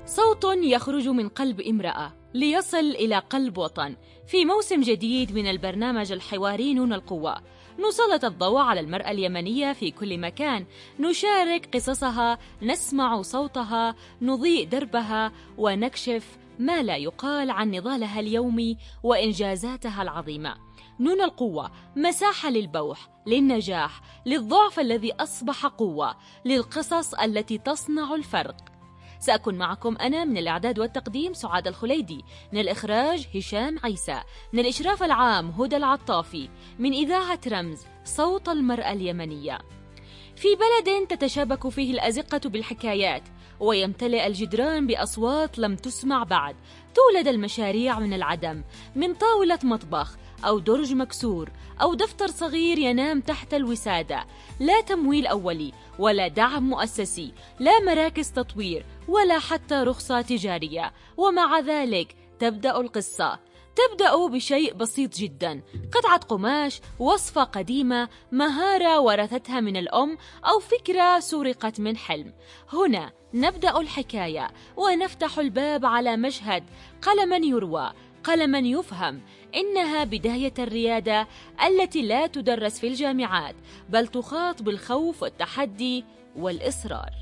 صوت يخرج من قلب امرأة ليصل إلى قلب وطن. في موسم جديد من البرنامج الحواري نون القوة نسلط الضوء على المرأة اليمنية في كل مكان، نشارك قصصها، نسمع صوتها، نضيء دربها، ونكشف ما لا يقال عن نضالها اليومي وإنجازاتها العظيمة. نون القوة مساحة للبوح، للنجاح، للضعف الذي أصبح قوة، للقصص التي تصنع الفرق. سأكون معكم أنا من الإعداد والتقديم سعاد الخليدي، من الإخراج هشام عيسى، من الإشراف العام هدى العطافي، من إذاعة رمز صوت المرأة اليمنية. في بلد تتشابك فيه الأزقة بالحكايات ويمتلئ الجدران بأصوات لم تسمع بعد، تولد المشاريع من العدم، من طاولة مطبخ أو درج مكسور أو دفتر صغير ينام تحت الوسادة. لا تمويل أولي ولا دعم مؤسسي، لا مراكز تطوير ولا حتى رخصة تجارية، ومع ذلك تبدأ القصة. تبدأ بشيء بسيط جدا، قطعة قماش، وصفة قديمة، مهارة ورثتها من الأم، أو فكرة سرقت من حلم. هنا نبدأ الحكاية ونفتح الباب على مشهد قلما يروى، قلما يفهم. إنها بداية الريادة التي لا تدرس في الجامعات، بل تخاط بالخوف والتحدي والإصرار.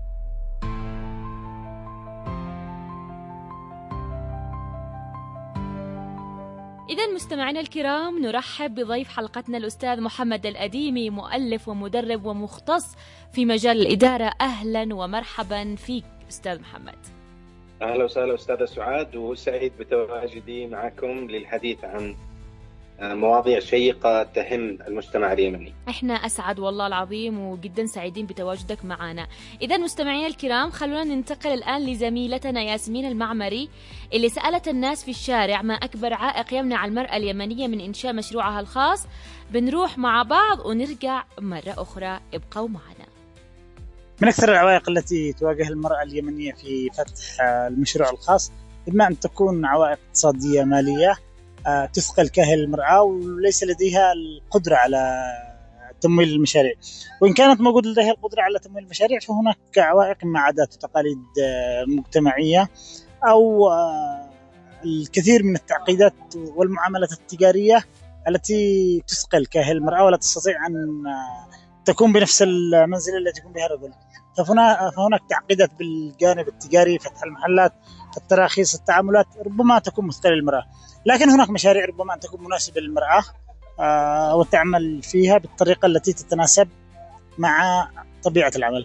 إذن مستمعينا الكرام، نرحب بضيف حلقتنا الأستاذ محمد الأديمي، مؤلف ومدرب ومختص في مجال الإدارة. أهلا ومرحبا فيك أستاذ محمد. أهلا وسهلا أستاذة سعاد، وسعيد بتواجدي معكم للحديث عن مواضيع شيقة تهم المجتمع اليمني. احنا أسعد والله العظيم وجدا سعيدين بتواجدك معنا. إذا مستمعينا الكرام، خلونا ننتقل الآن لزميلتنا ياسمين المعمري اللي سألت الناس في الشارع ما أكبر عائق يمنع المرأة اليمنية من إنشاء مشروعها الخاص. بنروح مع بعض ونرجع مرة أخرى، ابقوا معنا. من أكثر العوائق التي تواجه المرأة اليمنية في فتح المشروع الخاص إما أن تكون عوائق اقتصادية مالية تثقل كاهل المرأة وليس لديها القدرة على تمويل المشاريع. وإن كانت موجود لديها القدرة على تمويل المشاريع فهناك عوائق مع عادات وتقاليد مجتمعية أو الكثير من التعقيدات والمعاملات التجارية التي تثقل كاهل المرأة ولا تستطيع أن تكون بنفس المنزلة التي تكون بها الرجل. فهناك تعقيدات بالجانب التجاري، فتح المحلات، التراخيص، التعاملات ربما تكون مثقلة للمرأة. لكن هناك مشاريع ربما أن تكون مناسبة للمرأة وتعمل فيها بالطريقة التي تتناسب مع طبيعة العمل.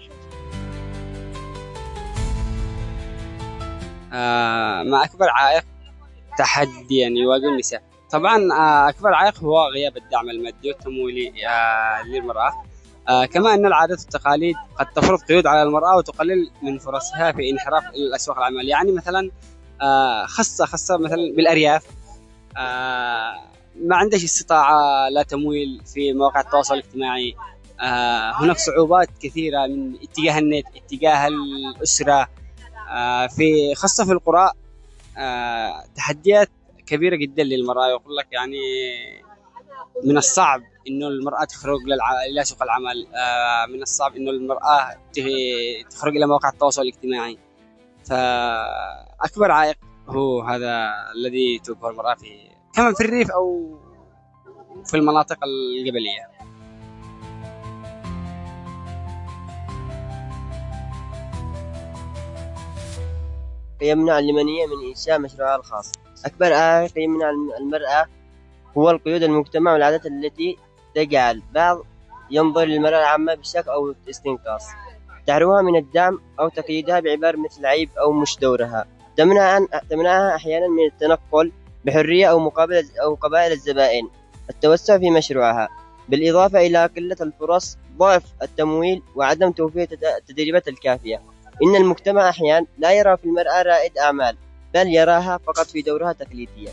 ما أكبر عائق تحديا يواجه النساء؟ طبعا أكبر عائق هو غياب الدعم المادي والتمويلي للمرأة. كما أن العادات والتقاليد قد تفرض قيود على المرأة وتقلل من فرصها في انحراف إلى الأسواق العمل. يعني مثلا خاصة مثلا بالأرياف ما عندش استطاعة لا تمويل في مواقع التواصل الاجتماعي. هناك صعوبات كثيرة من اتجاه النت، اتجاه الأسرة، في خاصة في القرى تحديات كبيرة جدا للمرأة. يقول لك يعني من الصعب إنه المرأة تخرج إلى سوق العمل، من الصعب إنه المرأة تخرج إلى مواقع التواصل الاجتماعي. فأكبر عائق هو هذا الذي تواجهه المرأة كمان في الريف أو في المناطق الجبلية. يمنع اليمنية من إنشاء مشروعها الخاص. أكبر عائق يمنع المرأة هو القيود المجتمع والعادات التي تجعل بعض ينظر للمرأة العامة بشك أو استنقاص، تحرمها من الدعم أو تقييدها بعبارة مثل عيب أو مش دورها، تمنعها أحيانا من التنقل بحرية أو قبائل الزبائن التوسع في مشروعها، بالإضافة إلى قلة الفرص، ضعف التمويل، وعدم توفير التدريبات الكافية. إن المجتمع أحيانا لا يرى في المرأة رائد أعمال، بل يراها فقط في دورها تقليديا.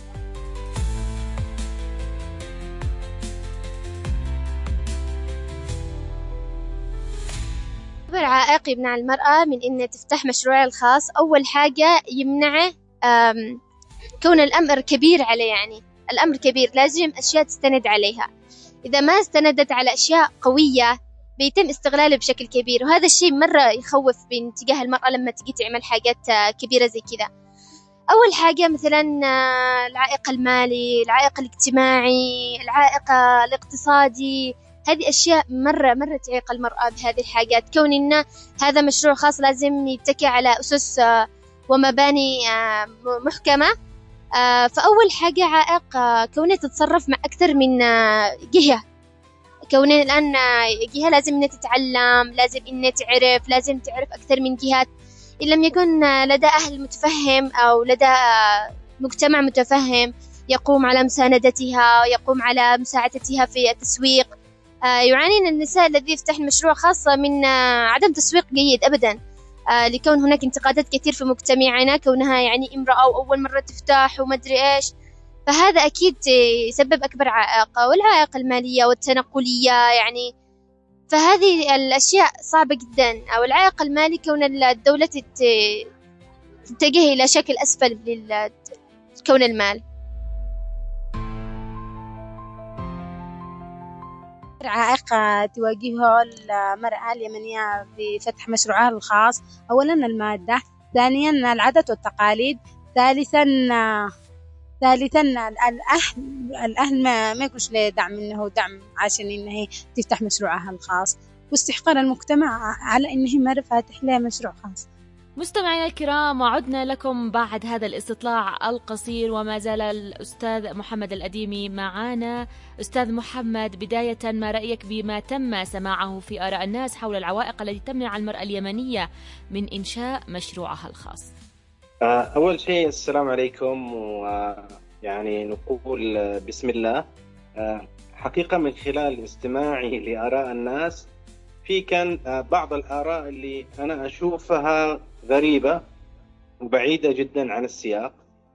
أكبر عائق يمنع المرأة من إن تفتح مشروعها الخاص، أول حاجة يمنعه كون الأمر كبير عليه. يعني الأمر كبير، لازم أشياء تستند عليها. إذا ما استندت على أشياء قوية بيتم استغلاله بشكل كبير، وهذا الشيء مرة يخوف باتجاه المرأة لما تجي تعمل حاجات كبيرة زي كذا. أول حاجة مثلا العائق المالي، العائق الاجتماعي، العائق الاقتصادي، هذه أشياء مرة تعيق المرأة بهذه الحاجات. كون إن هذا مشروع خاص لازم يتكي على أسس ومباني محكمة. فأول حاجة عائق كونها تتصرف مع أكثر من جهة، كونها الآن جهة لازم إنها تتعلم، لازم إنها تعرف، لازم تعرف أكثر من جهات. إن لم يكن لدى أهل متفهم أو لدى مجتمع متفهم يقوم على مساندتها، يقوم على مساعدتها في التسويق. يعانين النساء الذي يفتحن مشروع خاص من عدم تسويق جيد أبدا، لكون هناك انتقادات كثير في مجتمعنا كونها يعني امرأة وأول مرة تفتح وما أدري إيش. فهذا أكيد يسبب أكبر عائق، والعائق المالية والتنقلية يعني. فهذه الأشياء صعبة جدا. أو العائق المالي كون الدولة تتجه إلى شكل أسفل كون المال. عائق تواجهه المرأة اليمنية في فتح مشروعها الخاص: أولا المادة، ثانيا العادات والتقاليد، ثالثا الأهل ما يكونش له دعم منه دعم عشان إنه تفتح مشروعها الخاص، واستحقار المجتمع على إنه ما فاتح له مشروع خاص. مستمعينا الكرام، وعدنا لكم بعد هذا الاستطلاع القصير، وما زال الأستاذ محمد الأديمي معنا. أستاذ محمد، بداية ما رأيك بما تم سماعه في آراء الناس حول العوائق التي تمنع المرأة اليمنية من إنشاء مشروعها الخاص؟ أول شيء السلام عليكم، ويعني نقول بسم الله. حقيقة من خلال استماعي لآراء الناس كان بعض الآراء اللي أنا أشوفها غريبة وبعيدة جدا عن السياق.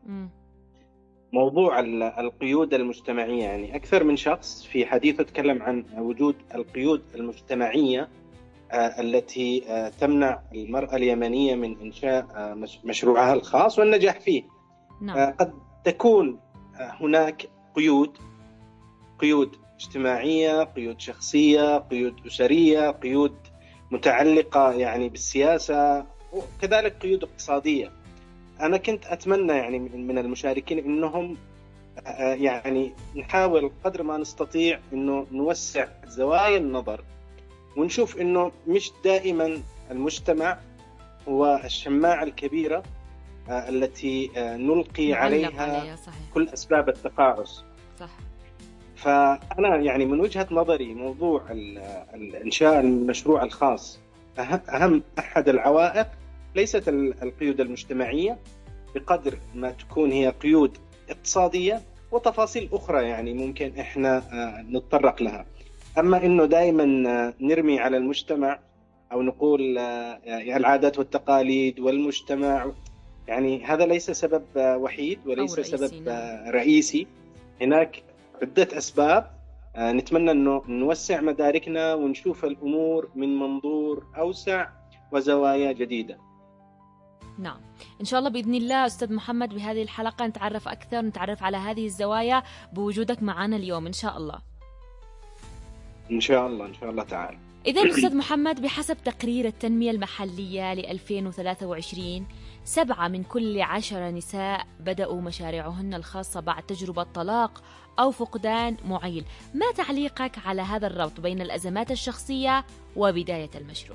موضوع القيود المجتمعية، يعني أكثر من شخص في حديثه تكلم عن وجود القيود المجتمعية التي تمنع المرأة اليمنية من إنشاء مشروعها الخاص والنجاح فيه. قد تكون هناك قيود اجتماعية، قيود شخصية، قيود أسرية، قيود متعلقة يعني بالسياسة، وكذلك قيود اقتصادية. أنا كنت أتمنى يعني من المشاركين إنهم يعني نحاول قدر ما نستطيع إنه نوسع زوايا النظر، ونشوف إنه مش دائما المجتمع هو الشماعة الكبيرة التي نلقي عليها كل أسباب التقاعس. صح. فأنا يعني من وجهة نظري موضوع إنشاء المشروع الخاص أحد العوائق ليست القيود المجتمعية بقدر ما تكون هي قيود اقتصادية وتفاصيل أخرى يعني ممكن إحنا نتطرق لها. أما إنه دائما نرمي على المجتمع أو نقول العادات والتقاليد والمجتمع، يعني هذا ليس سبب وحيد وليس سبب رئيسي. هناك عدة أسباب. نتمنى أنه نوسع مداركنا ونشوف الأمور من منظور أوسع وزوايا جديدة. نعم، إن شاء الله بإذن الله أستاذ محمد بهذه الحلقة نتعرف أكثر، نتعرف على هذه الزوايا بوجودك معنا اليوم إن شاء الله. إن شاء الله تعالى. إذن أستاذ محمد، بحسب تقرير التنمية المحلية ل 2023 7 من كل 10 نساء بدأوا مشاريعهن الخاصة بعد تجربة طلاق أو فقدان معيل. ما تعليقك على هذا الربط بين الأزمات الشخصية وبداية المشروع؟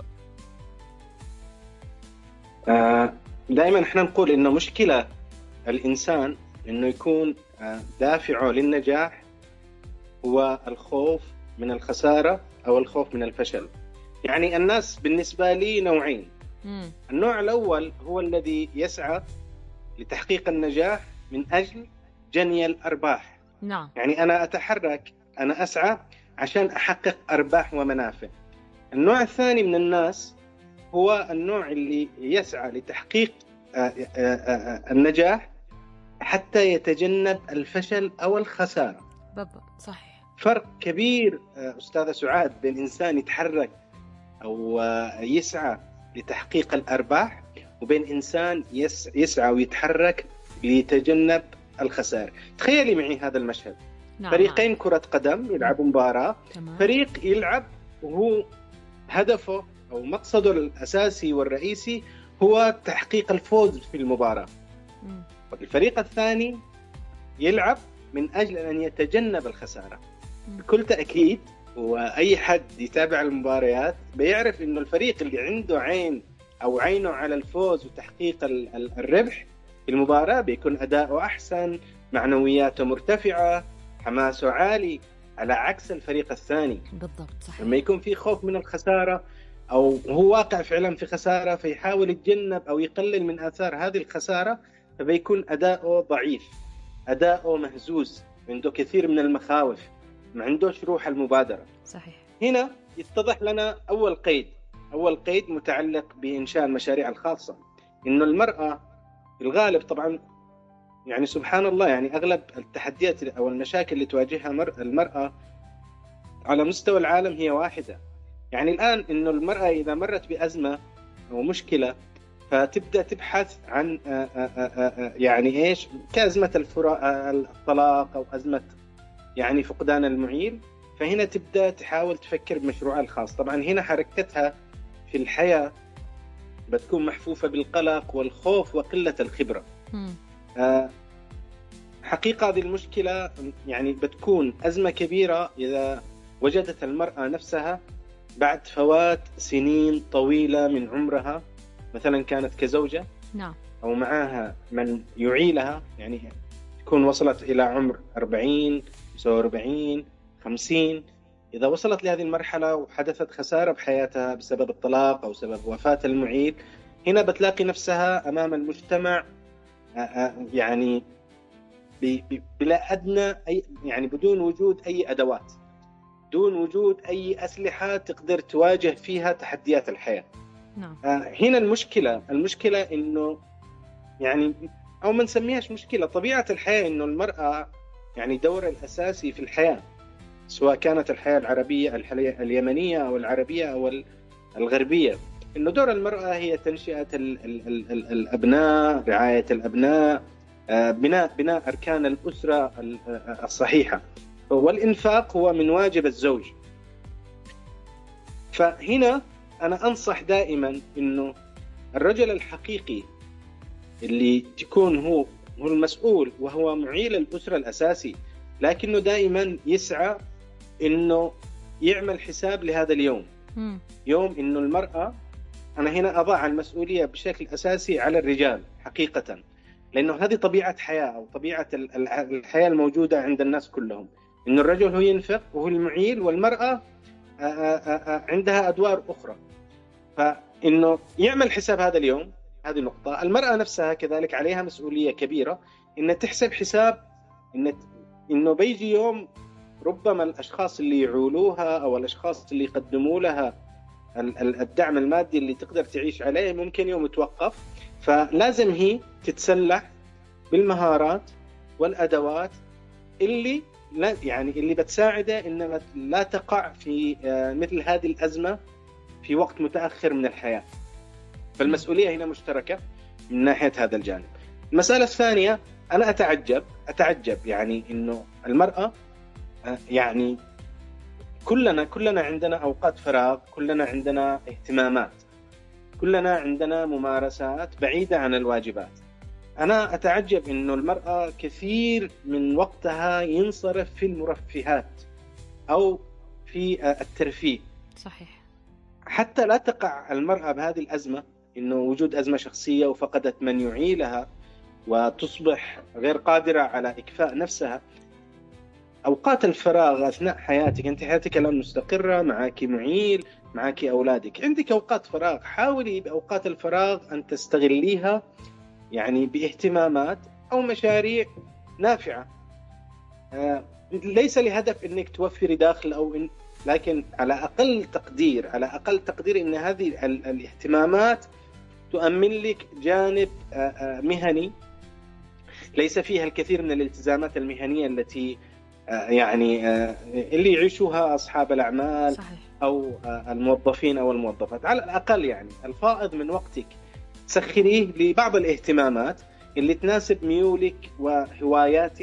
دائما احنا نقول إنه مشكلة الإنسان إنه يكون دافعه للنجاح هو الخوف من الخسارة أو الخوف من الفشل. يعني الناس بالنسبة لي نوعين. النوع الأول هو الذي يسعى لتحقيق النجاح من أجل جني الأرباح. نعم. يعني أنا أتحرك، أنا أسعى عشان أحقق أرباح ومنافع. النوع الثاني من الناس هو النوع اللي يسعى لتحقيق النجاح حتى يتجنب الفشل أو الخسارة. صحيح. فرق كبير أستاذة سعاد بين إنسان يتحرك أو يسعى لتحقيق الأرباح وبين إنسان يسعى ويتحرك ليتجنب الخسارة. تخيلي معي هذا المشهد. فريقين كرة قدم يلعبوا مباراة. فريق يلعب وهو هدفه أو مقصده الأساسي والرئيسي هو تحقيق الفوز في المباراة. والفريق الثاني يلعب من أجل أن يتجنب الخسارة. بكل تأكيد، وأي حد يتابع المباريات بيعرف إنه الفريق اللي عنده عين أو عينه على الفوز وتحقيق الربح في المباراة بيكون أداؤه أحسن، معنوياته مرتفعة، حماسه عالي، على عكس الفريق الثاني. بالضبط، صحيح. لما يكون في خوف من الخسارة أو هو واقع فعلا في خسارة فيحاول يتجنب أو يقلل من آثار هذه الخسارة، فبيكون أداؤه ضعيف، أداؤه مهزوز، عنده كثير من المخاوف، ما عندوش روح المبادرة. صحيح. هنا يتضح لنا أول قيد متعلق بإنشاء المشاريع الخاصة، إنه المرأة في الغالب طبعا يعني سبحان الله يعني أغلب التحديات أو المشاكل اللي تواجهها المرأة على مستوى العالم هي واحدة. يعني الآن إنه المرأة إذا مرت بأزمة أو مشكلة فتبدأ تبحث عن يعني إيش كأزمة الطلاق أو أزمة يعني فقدان المعيل، فهنا تبدأ تحاول تفكر بمشروعها الخاص. طبعا هنا حركتها في الحياة بتكون محفوفة بالقلق والخوف وقلة الخبرة. حقيقة هذه المشكلة يعني بتكون أزمة كبيرة إذا وجدت المرأة نفسها بعد فوات سنين طويلة من عمرها، مثلا كانت كزوجة أو معها من يعيلها، يعني تكون وصلت إلى عمر 40 45 50. إذا وصلت لهذه المرحلة وحدثت خسارة بحياتها بسبب الطلاق أو سبب وفاة المعيل، هنا بتلاقي نفسها أمام المجتمع يعني بلا أدنى يعني بدون وجود أي أدوات، دون وجود أي أسلحة تقدر تواجه فيها تحديات الحياة. هنا المشكلة إنه يعني أو ما نسميهاش مشكلة، طبيعة الحياة إنه المرأة يعني دور الأساسي في الحياة، سواء كانت الحياة العربية اليمنية أو العربية أو الغربية، إنه دور المرأة هي تنشئة الأبناء، رعاية الأبناء، بناء أركان الأسرة الصحيحة، والإنفاق هو من واجب الزوج. فهنا أنا أنصح دائما إنه الرجل الحقيقي اللي تكون هو المسؤول وهو معيل الأسرة الأساسي، لكنه دائما يسعى إنه يعمل حساب لهذا اليوم، يوم إنه المرأة، أنا هنا أضع المسؤولية بشكل أساسي على الرجال حقيقة، لأنه هذه طبيعة حياة أو طبيعة الحياة الموجودة عند الناس كلهم، إنه الرجل هو ينفق وهو المعيل، والمرأة عندها أدوار أخرى، فإنه يعمل حساب هذا اليوم. هذه نقطة. المرأة نفسها كذلك عليها مسؤولية كبيرة إن تحسب حساب إنه بيجي يوم ربما الأشخاص اللي يعولوها أو الأشخاص اللي يقدموا لها الدعم المادي اللي تقدر تعيش عليه ممكن يوم يتوقف، فلازم هي تتسلح بالمهارات والأدوات اللي اللي بتساعده إنما لا تقع في مثل هذه الأزمة في وقت متأخر من الحياة. فالمسؤولية هنا مشتركة من ناحية هذا الجانب. المسألة الثانية، أنا أتعجب يعني إنه المرأة يعني كلنا عندنا أوقات فراغ، كلنا عندنا اهتمامات، كلنا عندنا ممارسات بعيدة عن الواجبات. أنا أتعجب إنه المرأة كثير من وقتها ينصرف في المرفهات أو في الترفيه. صحيح. حتى لا تقع المرأة بهذه الأزمة، إنه وجود أزمة شخصية وفقدت من يعيلها وتصبح غير قادرة على إكفاء نفسها. أوقات الفراغ أثناء حياتك، أنت حياتك الآن مستقرة، معك معيل، معك أولادك، عندك أوقات فراغ، حاولي بأوقات الفراغ أن تستغليها يعني باهتمامات أو مشاريع نافعة، ليس لهدف أنك توفري داخل لكن على أقل تقدير أن هذه الاهتمامات تؤمن لك جانب مهني ليس فيها الكثير من الالتزامات المهنية التي يعني اللي يعيشوها أصحاب الأعمال. صحيح. أو الموظفين أو الموظفات. على الأقل يعني الفائض من وقتك سخريه لبعض الاهتمامات اللي تناسب ميولك وهواياتك،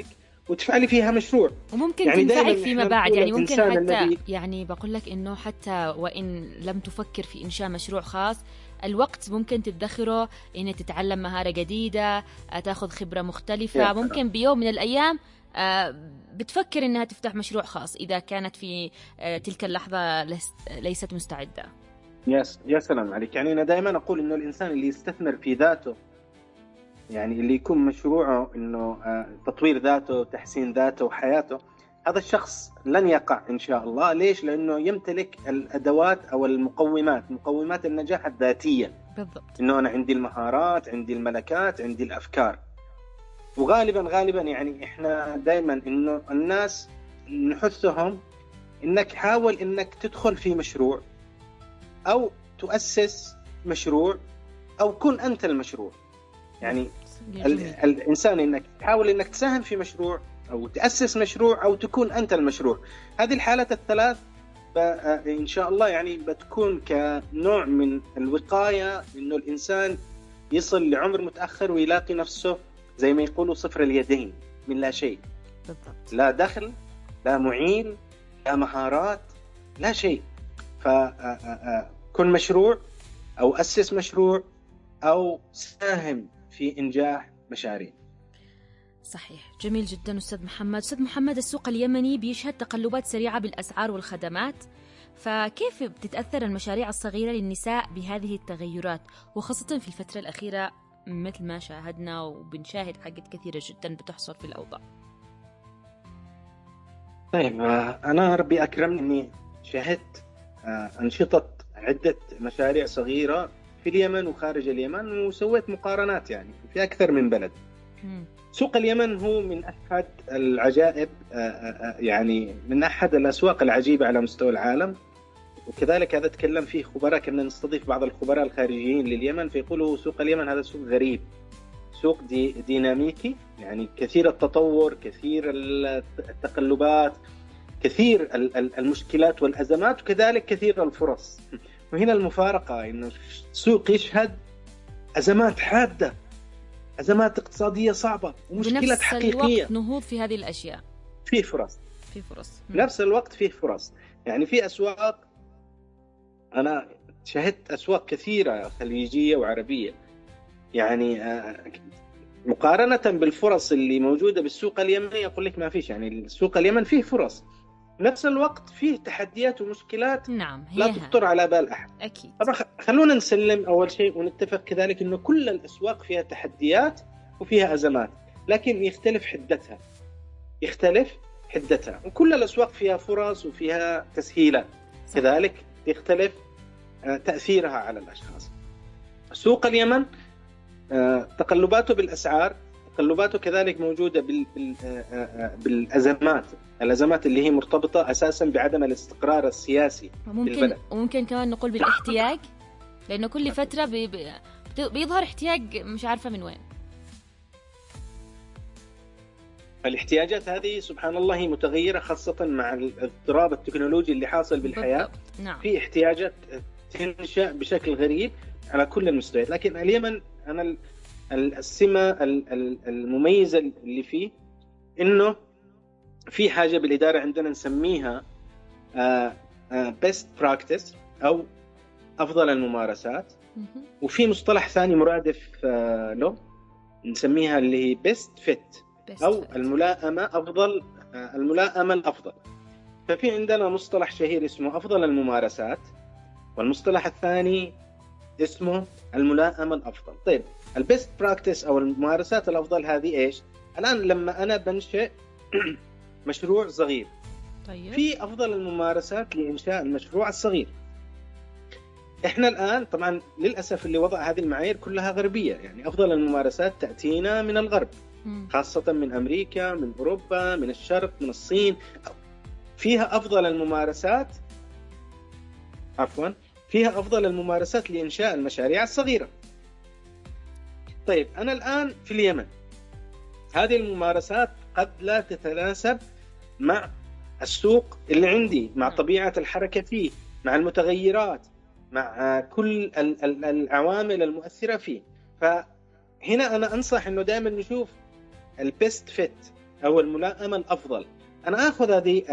وتفعلي فيها مشروع. وممكن يعني تنفعك دائماً فيما إحنا بعد، نقول يعني ممكن الإنسان حتى الذي- يعني بقول لك إنه حتى وإن لم تفكر في إنشاء مشروع خاص، الوقت ممكن تدخره إنك تتعلم مهارة جديدة، تاخذ خبرة مختلفة. ممكن بيوم من الأيام بتفكر إنها تفتح مشروع خاص إذا كانت في تلك اللحظة ليست مستعدة. يا سلام عليك. يعني أنا دائما أقول إنه الإنسان اللي يستثمر في ذاته، يعني اللي يكون مشروعه إنه تطوير ذاته، تحسين ذاته وحياته، هذا الشخص لن يقع إن شاء الله. ليش؟ لأنه يمتلك الأدوات أو مقومات النجاح الذاتية. بالضبط. إنه أنا عندي المهارات، عندي الملكات، عندي الأفكار. وغالبا يعني إحنا دائما إنه الناس نحثهم إنك حاول إنك تدخل في مشروع أو تؤسس مشروع أو كن أنت المشروع. يعني الإنسان إنك تحاول إنك تساهم في مشروع أو تأسس مشروع أو تكون أنت المشروع. هذه الحالات الثلاث إن شاء الله يعني بتكون كنوع من الوقاية إنه الإنسان يصل لعمر متأخر ويلاقي نفسه زي ما يقولوا صفر اليدين، من لا شيء. بالضبط. لا دخل، لا معين، لا مهارات، لا شيء. فكن مشروع أو أسس مشروع أو ساهم في إنجاح مشاريع. صحيح، جميل جدا أستاذ محمد. أستاذ محمد، السوق اليمني بيشهد تقلبات سريعة بالأسعار والخدمات، فكيف بتتأثر المشاريع الصغيرة للنساء بهذه التغيرات، وخاصة في الفترة الأخيرة مثل ما شاهدنا وبنشاهد حاجات كثيرة جدا بتحصل في الأوضاع؟ طيب، أنا ربي أكرمني إني شاهدت أنشطة عدة مشاريع صغيرة في اليمن وخارج اليمن، وسويت مقارنات يعني في أكثر من بلد. سوق اليمن هو من أحد العجائب، يعني من أحد الأسواق العجيبة على مستوى العالم. وكذلك هذا تكلم فيه خبراء، كنا نستضيف بعض الخبراء الخارجيين لليمن فيقولوا سوق اليمن هذا سوق غريب، سوق ديناميكي، يعني كثير التطور، كثير التقلبات، كثير المشكلات والأزمات، وكذلك كثير الفرص. وهنا المفارقة إنه السوق يشهد أزمات حادة، أزمات اقتصادية صعبة، ومشكلات حقيقية. الوقت نهوض في هذه الأشياء، فيه فرص. نفس الوقت فيه فرص. يعني في أسواق، أنا شاهدت أسواق كثيرة خليجية وعربية، يعني مقارنة بالفرص اللي موجودة بالسوق اليمني أقول لك ما فيش. يعني السوق اليمن فيه فرص، نفس الوقت فيه تحديات ومشكلات. نعم، لا تخطر على بال أحد. أكيد. طبعا خلونا نسلم أول شيء ونتفق كذلك إنه كل الأسواق فيها تحديات وفيها أزمات، لكن يختلف حدتها. وكل الأسواق فيها فرص وفيها تسهيلات، كذلك يختلف تأثيرها على الأشخاص. سوق اليمن تقلباته بالأسعار، تقلباته كذلك موجودة الأزمات اللي هي مرتبطة أساسا بعدم الاستقرار السياسي بالبلد. وممكن كمان نقول بالاحتياج، لأنه كل فترة بيظهر احتياج مش عارفة من وين. الاحتياجات هذه سبحان الله هي متغيرة، خاصة مع الاضطراب التكنولوجي اللي حاصل بالحياة. نعم. في احتياجات تنشأ بشكل غريب على كل المستويات. لكن اليمن أنا السمة المميزة اللي فيه إنه في حاجة بالإدارة عندنا نسميها best practice أو أفضل الممارسات، وفي مصطلح ثاني مرادف له نسميها اللي هي best fit أو الملائمة الأفضل. ففي عندنا مصطلح شهير اسمه أفضل الممارسات، والمصطلح الثاني اسمه الملائمة الأفضل. طيب، البيست براكتس أو الممارسات الأفضل هذه إيش؟ الآن لما أنا بنشئ مشروع صغير، طيب، في أفضل الممارسات لإنشاء المشروع الصغير. إحنا الآن طبعا للأسف اللي وضع هذه المعايير كلها غربية، يعني أفضل الممارسات تأتينا من الغرب، خاصة من أمريكا، من أوروبا، من الشرق، من الصين. فيها أفضل الممارسات لإنشاء المشاريع الصغيرة. طيب، أنا الآن في اليمن، هذه الممارسات قد لا تتناسب مع السوق اللي عندي، مع طبيعة الحركة فيه، مع المتغيرات، مع كل العوامل المؤثرة فيه. فهنا أنا أنصح أنه دائما نشوف البيست فيت أو الملائمة الأفضل. أنا أخذ هذه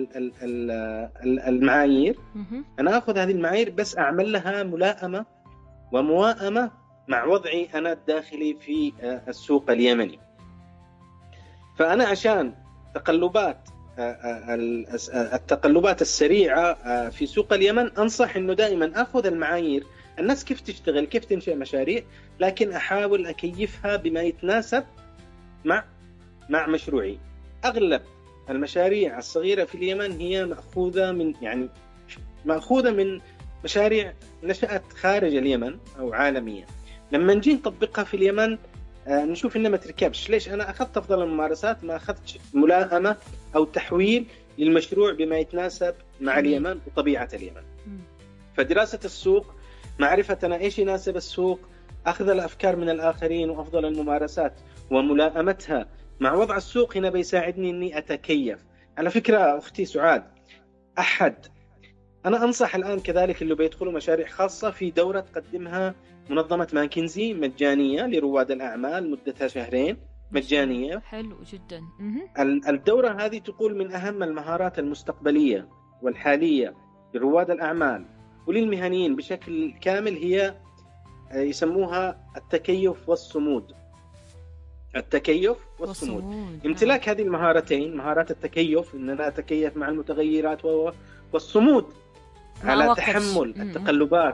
المعايير، أنا أخذ هذه المعايير بس أعمل لها ملائمة وموائمة مع وضعي أنا الداخلي في السوق اليمني. فأنا عشان التقلبات السريعة في سوق اليمن أنصح أنه دائما أخذ المعايير الناس كيف تشتغل، كيف تنشئ مشاريع، لكن أحاول أكيفها بما يتناسب مع مشروعي. أغلب المشاريع الصغيرة في اليمن هي مأخوذة من مشاريع نشأت خارج اليمن أو عالمية. لما نجي نطبقها في اليمن نشوف إنها ما تركبش. ليش؟ أنا أخذت أفضل الممارسات، ما أخذت ملائمة أو تحويل للمشروع بما يتناسب مع اليمن وطبيعة اليمن. فدراسة السوق، معرفة أنا إيش يناسب السوق، أخذ الأفكار من الآخرين وأفضل الممارسات وملائمتها مع وضع السوق، هنا بيساعدني إني أتكيف. على فكرة أختي سعاد، أنا أنصح الآن كذلك اللي بيدخلوا مشاريع خاصة في دورة تقدمها منظمة ماكنزي مجانية لرواد الأعمال، مدتها 2 شهر مجانية. حلو جدا. الدورة هذه تقول من أهم المهارات المستقبلية والحالية لرواد الأعمال وللمهنيين بشكل كامل، هي يسموها التكيف والصمود. التكيف والصمود. امتلاك هذه المهارتين، مهارات التكيف إن أنا أتكيف مع المتغيرات، والصمود على تحمل التقلبات،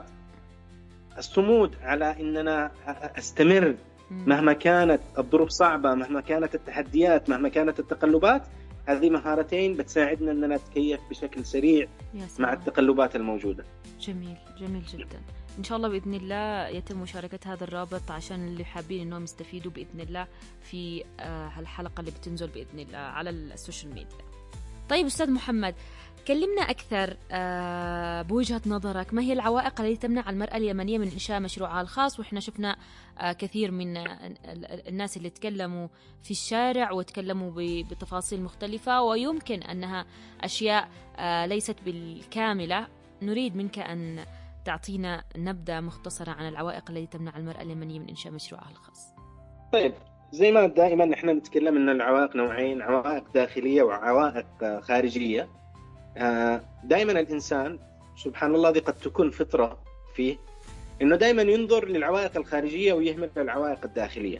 الصمود على إن أنا أستمر مهما كانت الظروف صعبة، مهما كانت التحديات، مهما كانت التقلبات. هذه مهارتين بتساعدنا أننا نتكيف بشكل سريع مع التقلبات الموجودة. جميل جدا. إن شاء الله بإذن الله يتم مشاركة هذا الرابط عشان اللي حابين إنهم يستفيدوا بإذن الله في هالحلقة اللي بتنزل بإذن الله على السوشيال ميديا. طيب أستاذ محمد، كلمنا أكثر بوجهة نظرك، ما هي العوائق التي تمنع المرأة اليمنية من إنشاء مشروعها الخاص؟ وإحنا شفنا كثير من الناس اللي تكلموا في الشارع وتكلموا بتفاصيل مختلفة، ويمكن أنها أشياء ليست بالكاملة. نريد منك أن تعطينا نبذة مختصرة عن العوائق التي تمنع المرأة اليمنية من إنشاء مشروعها الخاص. طيب، زي ما دائما نحن نتكلم أن العوائق نوعين، عوائق داخلية وعوائق خارجية. دائما الإنسان سبحان الله قد تكون فطرة فيه إنه دائما ينظر للعوائق الخارجية ويهمل العوائق الداخلية.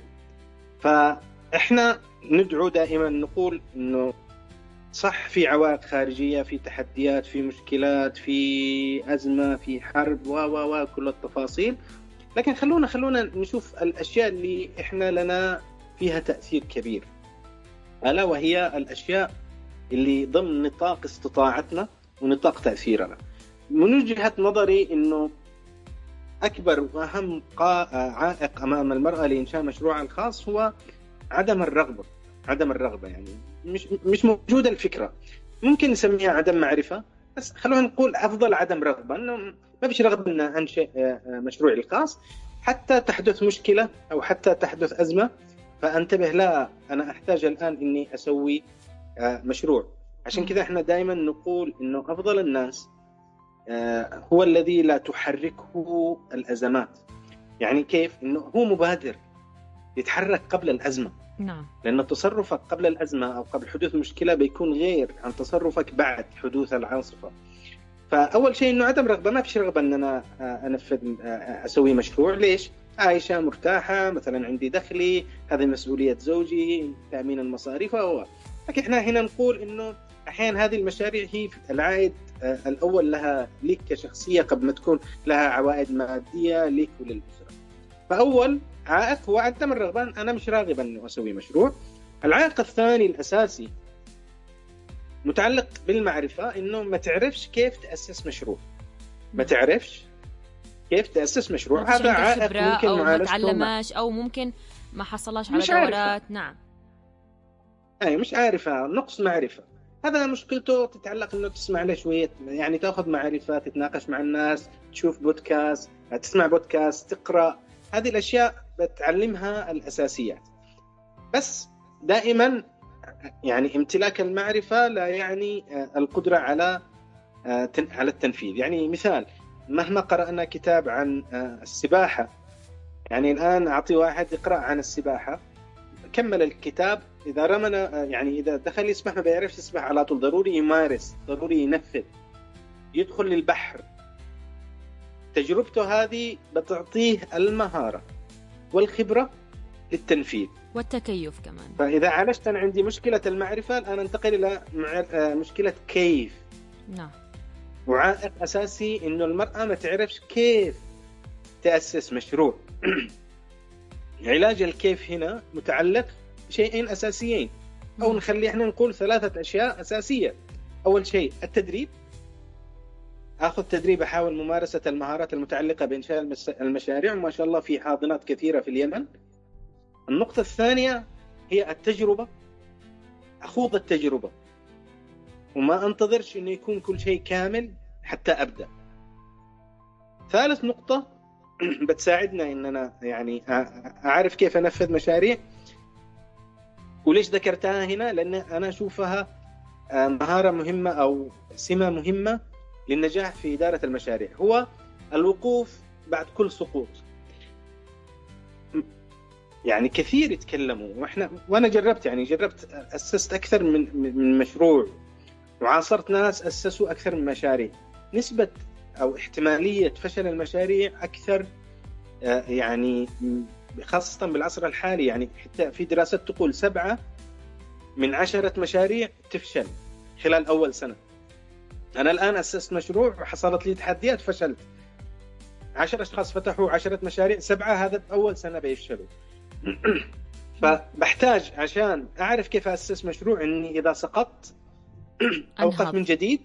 فإحنا ندعو دائما نقول إنه صح، في عوائق خارجية، في تحديات، في مشكلات، في أزمة، في حرب كل التفاصيل، لكن خلونا نشوف الأشياء اللي إحنا لنا فيها تأثير كبير، ألا وهي الأشياء اللي ضمن نطاق استطاعتنا ونطاق تأثيرنا. من وجهة نظري إنه أكبر وأهم عائق أمام المرأة لإنشاء مشروعها الخاص هو عدم الرغبة. يعني مش موجودة الفكرة. ممكن نسميها عدم معرفة، بس خلونا نقول أفضل عدم رغبة، إنه ما فيش رغبة إن أنشئ مشروعي الخاص حتى تحدث مشكلة أو حتى تحدث أزمة فأنتبه، لا أنا أحتاج الآن إني أسوي مشروع. عشان كذا إحنا دائما نقول إنه أفضل الناس هو الذي لا تحركه الأزمات. يعني كيف؟ إنه هو مبادر، يتحرك قبل الأزمة. نعم. لأن تصرفك قبل الأزمة أو قبل حدوث مشكلة بيكون غير عن تصرفك بعد حدوث العاصفة. فأول شيء إنه عدم رغبة، ما فيش رغبة إن أنا أسوي مشروع. ليش؟ عايشة مرتاحة، مثلا عندي دخلي، هذه مسؤولية زوجي، تأمين المصاريف. لكن إحنا هنا نقول إنه أحيانا هذه المشاريع هي العائد الأول لها لك كشخصية قبل ما تكون لها عوائد مادية لك وللأسرة. فأول عائق هو عدم الرغبة، أنا مش راغب أن أسوي مشروع. العائق الثاني الأساسي متعلق بالمعرفة، إنه ما تعرفش كيف تأسس مشروع. ما تعرفش كيف تأسس مشروع، هذا عائق ممكن أو معالجته، ما تعلماش أو ممكن ما حصلاش على دورات. نعم، أي مش عارفة، نقص معرفة. هذا مشكلته تتعلق إنه تسمع له شوية، يعني تأخذ معرفة، تتناقش مع الناس، تشوف بودكاست، تسمع بودكاست، تقرأ. هذه الأشياء بتعلمها الأساسيات. بس دائما يعني امتلاك المعرفة لا يعني القدرة على التنفيذ. يعني مثال، مهما قرأنا كتاب عن السباحة، يعني الآن أعطي واحد يقرأ عن السباحة، كمل الكتاب إذا رمى يعني إذا دخل يسبح ما بيعرفش يسبح على طول، ضروري يمارس، ضروري ينفذ، يدخل للبحر. تجربته هذه بتعطيه المهارة والخبرة للتنفيذ والتكيف كمان. فإذا عالجت أنا عندي مشكلة المعرفة، الآن أنتقل إلى مشكلة كيف. نعم. وعائق أساسي إنه المرأة ما تعرفش كيف تأسس مشروع. علاج الكيف هنا متعلق بشيئين أساسيين، أو نخلي إحنا نقول 3 أشياء أساسية. أول شيء التدريب، أخذ تدريب، أحاول ممارسة المهارات المتعلقة بإنشاء المشاريع، وما شاء الله في حاضنات كثيرة في اليمن. النقطة الثانية هي التجربة، أخوض التجربة وما أنتظرش إنه يكون كل شيء كامل حتى أبدأ. ثالث نقطة بتساعدنا إننا يعني أعرف كيف أنفذ مشاريع. وليش ذكرتها هنا؟ لأن أنا أشوفها مهارة مهمة أو سمة مهمة للنجاح في إدارة المشاريع، هو الوقوف بعد كل سقوط. يعني كثير يتكلموا وأنا جربت أسست أكثر من مشروع، وعاصرت ناس أسسوا أكثر من مشاريع. نسبة أو احتمالية فشل المشاريع أكثر، يعني خاصة بالعصر الحالي. يعني حتى في دراسات تقول 7 من 10 مشاريع تفشل خلال أول سنة. أنا الآن أسست مشروع وحصلت لي تحديات، فشلت. 10 أشخاص فتحوا 10 مشاريع، 7 هذا بأول سنة بيفشلوا. فبحتاج عشان أعرف كيف أسس مشروع إني إذا سقطت أوقف من جديد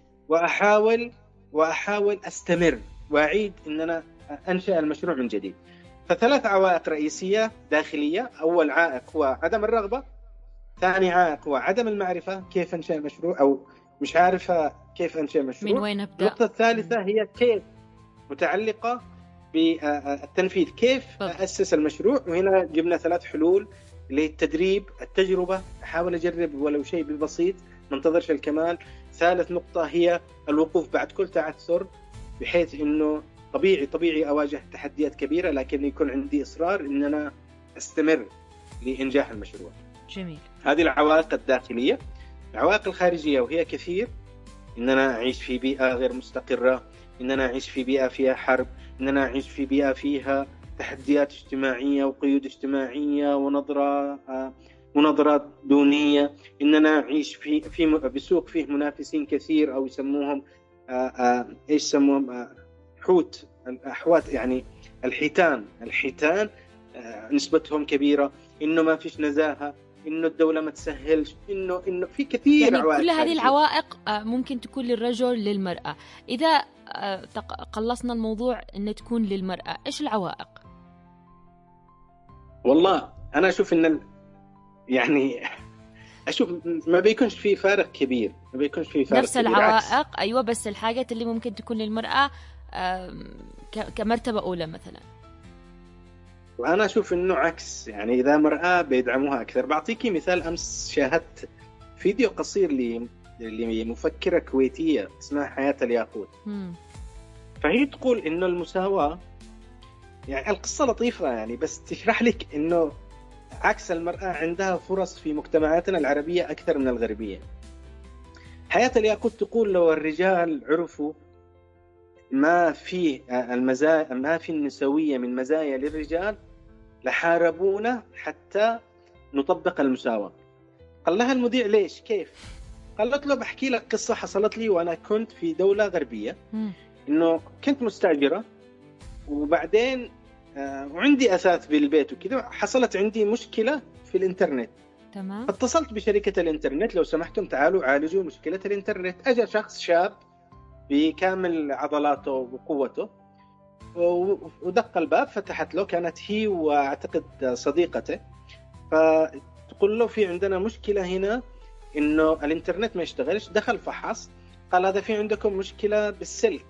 وأحاول أستمر وأعيد إن أنا أنشأ المشروع من جديد. ف3 عوائق رئيسية داخلية. أول عائق هو عدم الرغبة، ثاني عائق هو عدم المعرفة كيف أنشأ المشروع، أو مش عارفة كيف أنشأ مشروع. من وين أبدأ؟ النقطة الثالثة هي كيف، متعلقة بالتنفيذ، كيف أسس المشروع. وهنا جبنا 3 حلول اللي هي التدريب، التجربة، أحاول أجرب ولو شيء بسيط، ما انتظرش الكمال. ثالث نقطة هي الوقوف بعد كل تعثر، بحيث إنه طبيعي أواجه تحديات كبيرة، لكن يكون عندي إصرار إن أنا أستمر لإنجاح المشروع. جميل. هذه العوائق الداخلية. العوائق الخارجية وهي كثير، إن أنا أعيش في بيئة غير مستقرة، إن أنا أعيش في بيئة فيها حرب، إن أنا أعيش في بيئة فيها تحديات اجتماعية وقيود اجتماعية ونظرات دونية، إن أنا أعيش في بسوق فيه منافسين كثير، أو يسموهم إيش يسموهم أحوات، يعني الحيتان نسبتهم كبيرة، إنه ما فيش نزاهة، إنه الدولة ما تسهلش، إنه في كثير يعني عوائق. كل هذه العوائق ممكن تكون للرجل للمرأة. إذا قلصنا الموضوع إن تكون للمرأة، إيش العوائق؟ والله أنا أشوف إن يعني أشوف ما بيكونش في فارق كبير، ما بيكونش في فارق نفس كبير. العوائق. أيوة، بس الحاجات اللي ممكن تكون للمرأة كمرتبة أولى مثلا. وأنا أشوف إنه عكس، يعني إذا مرأة بيدعموها أكثر. بعطيكي مثال، أمس شاهدت فيديو قصير لمفكرة كويتية اسمها حياة الياقوت. فهي تقول إنه المساواة، يعني القصة لطيفة يعني، بس تشرح لك إنه عكس، المرأة عندها فرص في مجتمعاتنا العربية أكثر من الغربية. حياة الياقوت تقول لو الرجال عرفوا ما في النسوية من مزايا للرجال لحاربونا حتى نطبق المساواة. قال لها المذيع ليش كيف؟ قالت له بحكي لك قصة حصلت لي وأنا كنت في دولة غربية. إنه كنت مستأجرة، وبعدين وعندي أثاث بالبيت وكذا، حصلت عندي مشكلة في الإنترنت. تمام. فاتصلت بشركة الإنترنت، لو سمحتم تعالوا عالجوا مشكلة الإنترنت. أجا شخص شاب بكامل عضلاته وقوته ودق الباب، فتحت له، كانت هي واعتقد صديقته. فتقول له في عندنا مشكلة هنا، إنه الإنترنت ما يشتغلش. دخل فحص، قال هذا في عندكم مشكلة بالسلك،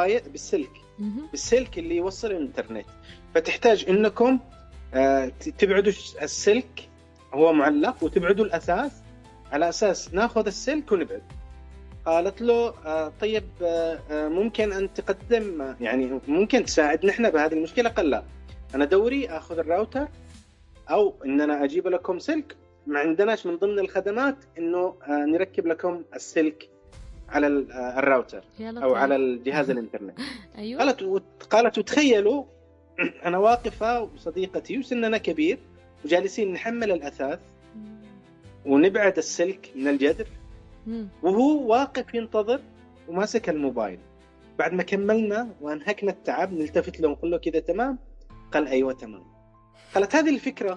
بالسلك اللي يوصل الإنترنت، فتحتاج إنكم تبعدوا السلك، هو معلق، وتبعدوا الأثاث على أساس ناخذ السلك ونبعد. قالت له طيب ممكن أن تقدم، يعني ممكن تساعدنا إحنا بهذه المشكلة؟ قال لا، أنا دوري أخذ الراوتر، أو إن أنا أجيب لكم سلك ما عندناش من ضمن الخدمات إنه نركب لكم السلك على الراوتر أو على الجهاز الإنترنت. أيوة. قالت وتخيلوا أنا واقفة وصديقتي وسننا كبير وجالسين نحمل الأثاث ونبعد السلك من الجدر وهو واقف ينتظر وماسك الموبايل. بعد ما كملنا وانهكنا التعب نلتفت له ونقول له كده تمام؟ قال أيوة تمام. قالت هذه الفكرة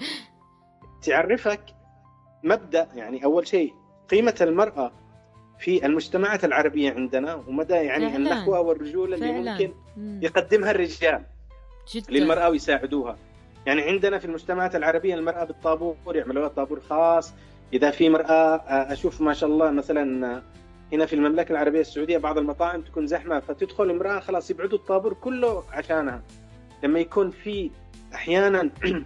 تعرفك مبدأ، يعني أول شيء قيمة المرأة في المجتمعات العربية عندنا ومدى يعني النخوة والرجولة اللي ممكن يقدمها الرجال جداً للمرأة ويساعدوها. يعني عندنا في المجتمعات العربية المرأة بالطابور يعملوها طابور خاص. إذا في مرأة أشوف ما شاء الله مثلا هنا في المملكة العربية السعودية بعض المطاعم تكون زحمة فتدخل امرأة خلاص يبعدوا الطابور كله عشانها. لما يكون في أحيانا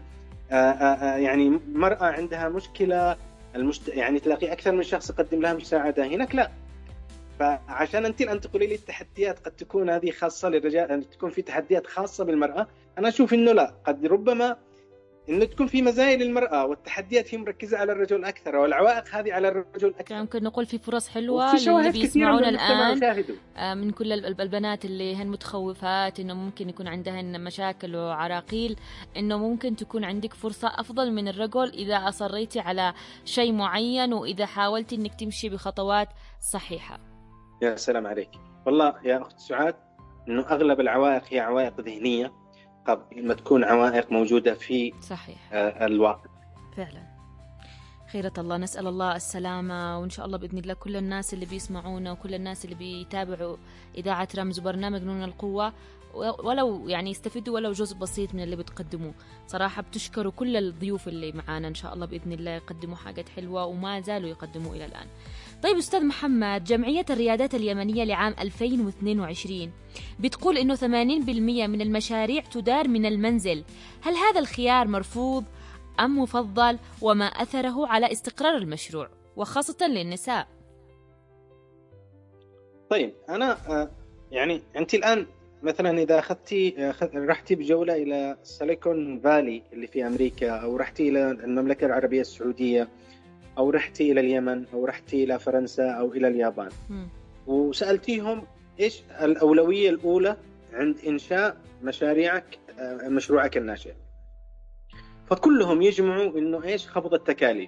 يعني مرأة عندها مشكلة يعني تلاقي أكثر من شخص يقدم لها مساعدة. هناك لا. فعشان أنت الآن تقولي لي التحديات قد تكون هذه خاصة للرجال، تكون في تحديات خاصة بالمرأة، أنا أشوف إنه لا، قد ربما إنه تكون في مزايا للمرأة والتحديات هي مركزة على الرجل أكثر والعوائق هذه على الرجل أكثر. ممكن نقول في فرص حلوة اللي بيسمعونا الآن من كل البنات اللي هن متخوفات إنه ممكن يكون عندهن مشاكل وعراقيل، إنه ممكن تكون عندك فرصة أفضل من الرجل إذا أصريتي على شيء معين وإذا حاولتي إنك تمشي بخطوات صحيحة. يا سلام عليك. والله يا أخت سعاد إنه أغلب العوائق هي عوائق ذهنية قبل ما تكون عوائق موجودة في صحيح الواقع. فعلا. خيرة الله، نسأل الله السلامة، وإن شاء الله بإذن الله كل الناس اللي بيسمعونا وكل الناس اللي بيتابعوا إذاعة رمز وبرنامج نون القوة ولو يعني يستفيدوا ولو جزء بسيط من اللي بتقدموه. صراحة بتشكروا كل الضيوف اللي معانا، إن شاء الله بإذن الله يقدموا حاجات حلوة وما زالوا يقدموا إلى الآن. طيب أستاذ محمد، جمعية الريادات اليمنية لعام 2022 بتقول إنه 80% من المشاريع تدار من المنزل، هل هذا الخيار مرفوض أم مفضل؟ وما أثره على استقرار المشروع وخاصة للنساء؟ طيب أنا يعني أنت الآن مثلا إذا رحتي بجولة إلى سيليكون فالي اللي في أمريكا، أو رحتي إلى المملكة العربية السعودية، أو رحتي إلى اليمن، أو رحتي إلى فرنسا، أو إلى اليابان، وسألتيهم إيش الأولوية الأولى عند إنشاء مشروعك الناشئ، فكلهم يجمعوا إنه إيش؟ خفض التكاليف.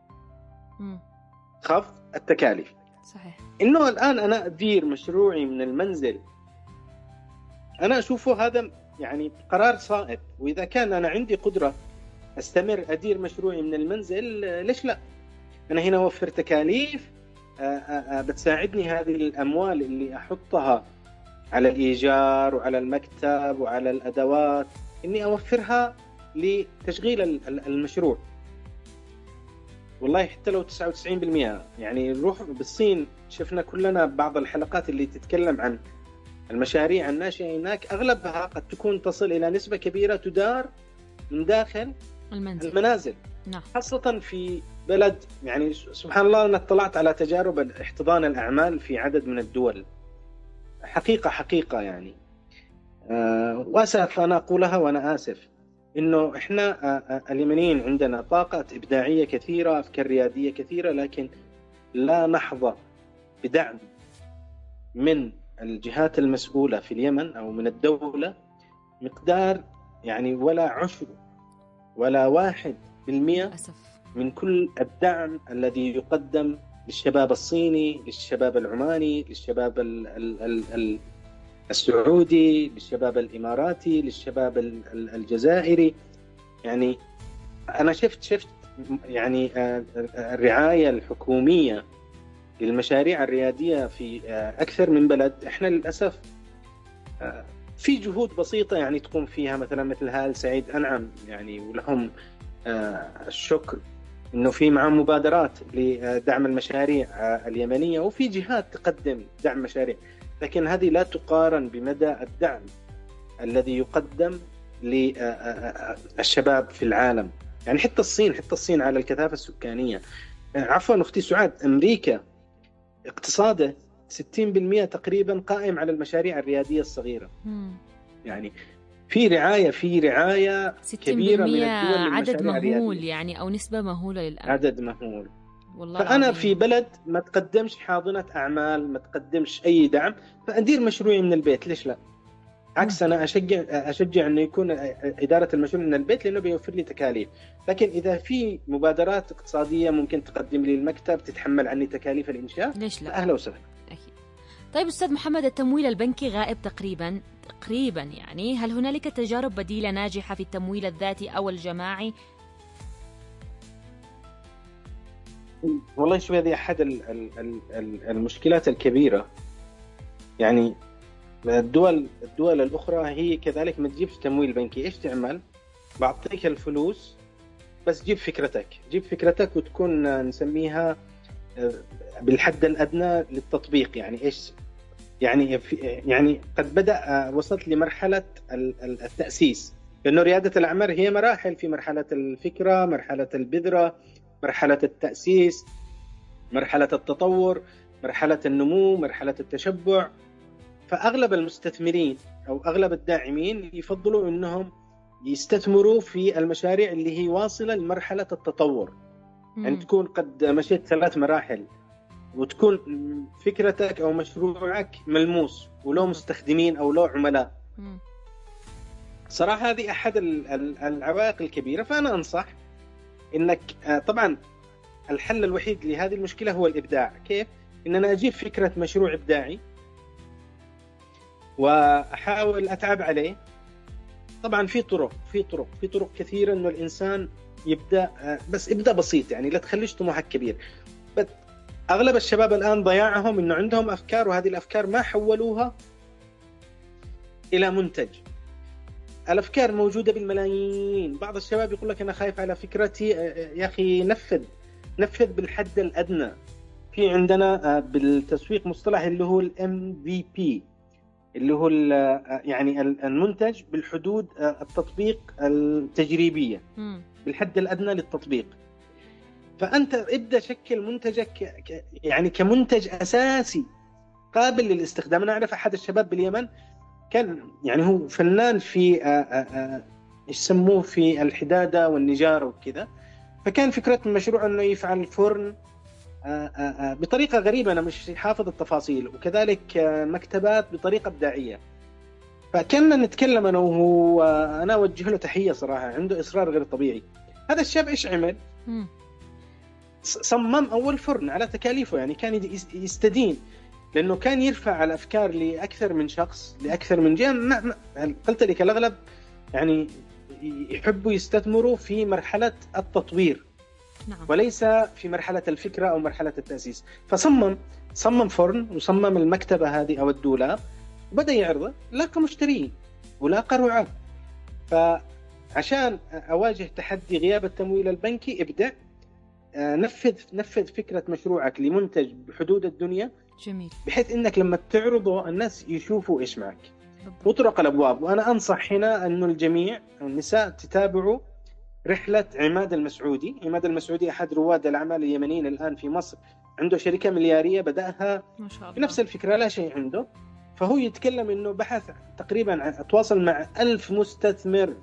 خفض التكاليف. صحيح. إنه الآن أنا أدير مشروعي من المنزل، أنا أشوفه هذا يعني قرار صائب، وإذا كان أنا عندي قدرة أستمر أدير مشروعي من المنزل ليش لا؟ أنا هنا أوفر تكاليف بتساعدني هذه الأموال اللي أحطها على الإيجار وعلى المكتب وعلى الأدوات إني أوفرها لتشغيل المشروع. والله حتى لو 99%، يعني نروح بالصين شفنا كلنا بعض الحلقات اللي تتكلم عن المشاريع الناشئة هناك أغلبها قد تكون تصل إلى نسبة كبيرة تدار من داخل المنازل. نعم. خاصة في بلد يعني سبحان الله أنا اطلعت على تجارب احتضان الأعمال في عدد من الدول، حقيقة يعني وأسف أنا أقولها وأنا آسف إنه إحنا اليمنيين عندنا طاقة إبداعية كثيرة، أفكار ريادية كثيرة، لكن لا نحظى بدعم من الجهات المسؤولة في اليمن أو من الدولة مقدار يعني ولا 10 ولا 1% من كل الدعم الذي يقدم للشباب الصيني، للشباب العماني، للشباب السعودي، للشباب الإماراتي، للشباب الجزائري. يعني أنا شفت يعني الرعاية الحكومية للمشاريع الريادية في أكثر من بلد. إحنا للأسف في جهود بسيطة يعني تقوم فيها مثلا مثل هال سعيد أنعم يعني، ولهم الشكر إنه في معهم مبادرات لدعم المشاريع اليمنية، وفي جهات تقدم دعم مشاريع، لكن هذه لا تقارن بمدى الدعم الذي يقدم للشباب في العالم. يعني حتى الصين على الكثافة السكانية، عفوا أختي سعاد، أمريكا اقتصاده 60% تقريبا قائم على المشاريع الريادية الصغيرة. يعني في رعاية 60% كبيرة من الدول عدد للمشاريع مهول الريادية. يعني، أو نسبة مهولة للآن. عدد مهول. والله فأنا العظيم. في بلد ما تقدمش حاضنة أعمال، ما تقدمش أي دعم، فأدير مشروعي من البيت، ليش لا؟ عكس أنا أشجع أنه يكون إدارة المشروع من البيت لأنه بيوفر لي تكاليف. لكن إذا في مبادرات اقتصادية ممكن تقدم لي المكتب تتحمل عني تكاليف الإنشاء، ليش لا؟ أهلا وسهلا. أكيد. طيب أستاذ محمد، التمويل البنكي غائب تقريبا يعني، هل هنالك تجارب بديلة ناجحة في التمويل الذاتي أو الجماعي؟ والله شوي، هذه أحد المشكلات الكبيرة. يعني الدول الأخرى هي كذلك ما تجيبش تمويل بنكي. إيش تعمل؟ بعطيك الفلوس بس جيب فكرتك وتكون نسميها بالحد الأدنى للتطبيق. يعني إيش يعني قد بدأ وصلت لمرحلة التأسيس، لأنه ريادة الأعمال هي مراحل، في مرحلة الفكرة، مرحلة البذرة، مرحلة التأسيس، مرحلة التطور، مرحلة النمو، مرحلة التشبع. فأغلب المستثمرين أو أغلب الداعمين يفضلوا أنهم يستثمروا في المشاريع اللي هي واصلة لمرحلة التطور. يعني تكون قد مشيت 3 مراحل، وتكون فكرتك أو مشروعك ملموس وله مستخدمين أو له عملاء. صراحة هذه أحد العوائق الكبيرة. فأنا أنصح إنك طبعا الحل الوحيد لهذه المشكلة هو الإبداع. كيف؟ إن أنا أجيب فكرة مشروع إبداعي وأحاول أتعب عليه. طبعا في طرق كثيرة إنه الإنسان يبدأ، بس ابدأ بسيط، يعني لا تخليش طموحك كبير. أغلب الشباب الآن ضياعهم إنه عندهم أفكار، وهذه الأفكار ما حولوها إلى منتج. الأفكار موجودة بالملايين. بعض الشباب يقول لك أنا خايف على فكرتي. يا أخي نفذ بالحد الأدنى. في عندنا بالتسويق مصطلح اللي هو MVP، اللي هو يعني المنتج بالحدود التطبيق التجريبية، بالحد الأدنى للتطبيق. فأنت ابدأ شكل منتجك يعني كمنتج أساسي قابل للاستخدام. أنا أعرف أحد الشباب باليمن كان يعني هو فنان في يسموه في الحدادة والنجارة وكذا. فكان فكرة المشروع أنه يفعل فرن بطريقة غريبة، أنا مش حافظ التفاصيل، وكذلك مكتبات بطريقة إبداعية. فكنا نتكلم أنا وهو، أنا أوجه له تحية صراحة، عنده إصرار غير طبيعي. هذا الشاب إيش عمل؟ صمم أول فرن على تكاليفه. يعني كان يستدين، لأنه كان يرفع الأفكار لأكثر من شخص، لأكثر من جهة. قلت لك الأغلب يعني يحبوا يستثمروا في مرحلة التطوير، نعم، وليس في مرحلة الفكرة أو مرحلة التأسيس. فصمم فرن وصمم المكتبة هذه أو الدولاب، وبدأ يعرضه، لاقى مشترين ولاقى رعاة. فعشان أواجه تحدي غياب التمويل البنكي، ابدأ نفذ فكرة مشروعك لمنتج بحدود الدنيا. جميل. بحيث إنك لما تعرضه الناس يشوفوا إيش معك، وطرق الأبواب. وأنا أنصح هنا أنه الجميع النساء تتابعوا رحلة عماد المسعودي. عماد المسعودي أحد رواد الأعمال اليمنيين الآن في مصر، عنده شركة مليارية بدأها ما شاء الله بنفس الفكرة، لا شيء عنده. فهو يتكلم إنه بحث تقريبا، تواصل مع 1000 مستثمر.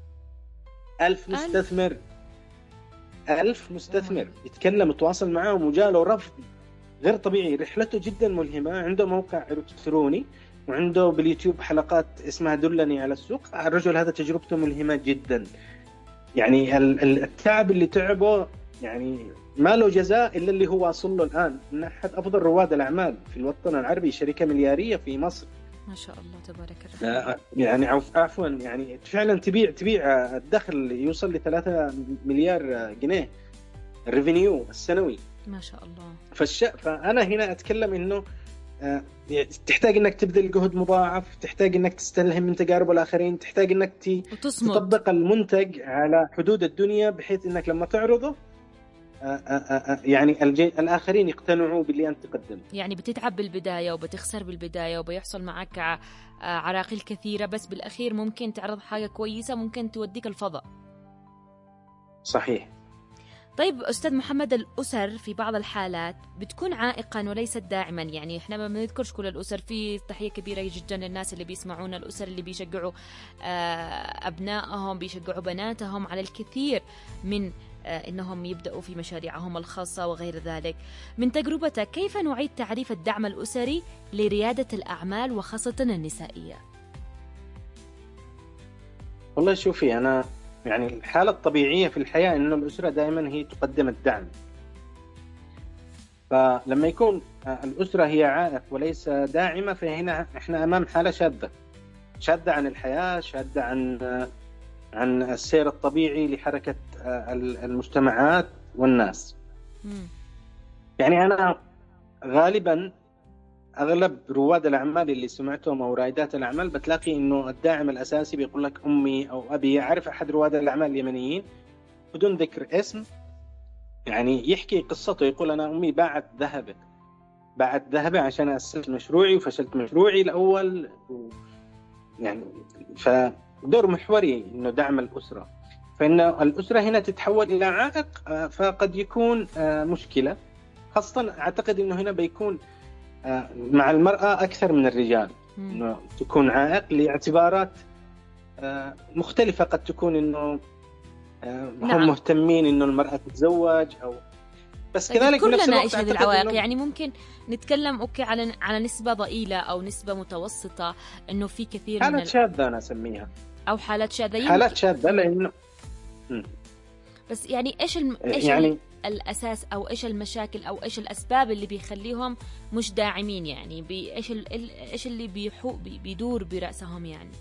1000 مستثمر يتكلم، تواصل معهم وجاله رفض غير طبيعي. رحلته جدا ملهمة. عنده موقع إلكتروني وعنده باليوتيوب حلقات اسمها دلني على السوق. الرجل هذا تجربته ملهمة جدا. يعني التعب اللي تعبه يعني ما له جزاء إلا اللي هو واصل له الآن، من أحد أفضل رواد الأعمال في الوطن العربي، شركة مليارية في مصر. ما شاء الله تبارك الرحمن. يعني عفوا يعني فعلا تبيع الدخل يوصل ل 3 مليار جنيه الريفينيو السنوي. ما شاء الله. فأنا هنا أتكلم إنه تحتاج إنك تبذل جهد مضاعف، تحتاج إنك تستلهم من تجارب الآخرين، تحتاج إنك تطبق المنتج على حدود الدنيا، بحيث إنك لما تعرضه يعني الآخرين يقتنعوا باللي أنت تقدم. يعني بتتعب بالبداية وبتخسر بالبداية وبيحصل معك عراقيل كثيرة، بس بالأخير ممكن تعرض حاجة كويسة ممكن توديك الفضاء. صحيح. طيب أستاذ محمد، الأسر في بعض الحالات بتكون عائقا وليست داعما، يعني إحنا ما بنذكرش كل الأسر، في تحية كبيرة جدا للناس اللي بيسمعونا، الأسر اللي بيشجعوا أبنائهم، بيشجعوا بناتهم على الكثير من إنهم يبدأوا في مشاريعهم الخاصة وغير ذلك. من تجربتك كيف نعيد تعريف الدعم الأسري لريادة الأعمال وخاصة النسائية؟ والله شوفي، أنا يعني الحالة الطبيعية في الحياة إنه الأسرة دائما هي تقدم الدعم، فلما يكون الأسرة هي عائق وليس داعمة، فهنا إحنا أمام حالة شاذة عن الحياة، شاذة عن السير الطبيعي لحركة المجتمعات والناس. يعني أنا غالبا أغلب رواد الأعمال اللي سمعتهم أو رائدات الأعمال بتلاقي إنه الداعم الأساسي بيقول لك أمي أو أبي. أعرف أحد رواد الأعمال اليمنيين بدون ذكر اسم يعني يحكي قصته، يقول أنا أمي باعت ذهبي عشان أسس مشروعي وفشلت مشروعي الأول يعني فدور محوري إنه دعم الأسرة. فإن الأسرة هنا تتحول إلى عائق فقد يكون مشكلة، خاصة أعتقد إنه هنا بيكون مع المرأة أكثر من الرجال، إنه تكون عائق لاعتبارات مختلفة. قد تكون إنه هم مهتمين إنه المرأة تتزوج أو بس كذلك كلنا إيش هذه العوائق. يعني ممكن نتكلم أوكي على نسبة ضئيلة أو نسبة متوسطة، إنه في كثير حالات شاذة أنا أسميها، أو حالات شاذة، حالات شاذة لأنه بس يعني إيش الأساس أو إيش المشاكل أو إيش الأسباب اللي بيخليهم مش داعمين، يعني إيش اللي بيدور برأسهم يعني؟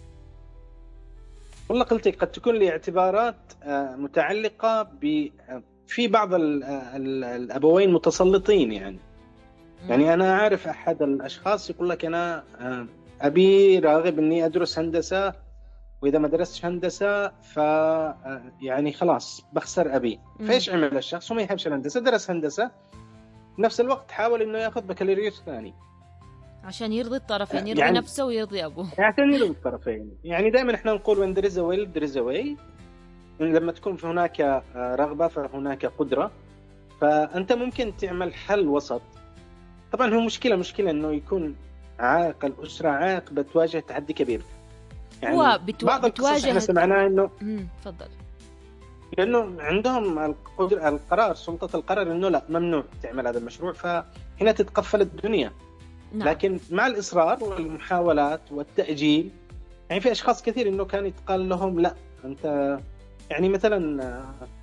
والله قلت قد تكون لاعتبارات متعلقة في بعض الأبوين متسلطين يعني. يعني أنا أعرف أحد الأشخاص يقول لك أنا أبي راغب إني أدرس هندسة، وإذا ما درستش هندسة يعني خلاص بخسر أبي. فإيش عمل الشخص؟ وما يحبش الهندسة، درس هندسة، بنفس الوقت حاول إنه يأخذ بكالوريوس ثاني عشان يرضي الطرفين، يرضي يعني نفسه ويرضي أبوه، عشان يرضي الطرفين. يعني دائما إحنا نقول when there is a will there is a way. لما تكون هناك رغبة فهناك قدرة، فأنت ممكن تعمل حل وسط. طبعا هو مشكلة إنه يكون عائق الأسرة عائق بتواجه تحدي كبير. يعني هو بعض القصص احنا سمعناها انه تفضل، لانه عندهم القرار، سلطة القرار انه لا ممنوع تعمل هذا المشروع، فهنا تتقفل الدنيا. نعم. لكن مع الإصرار والمحاولات والتأجيل، يعني في أشخاص كثير انه كان يتقال لهم لا انت، يعني مثلا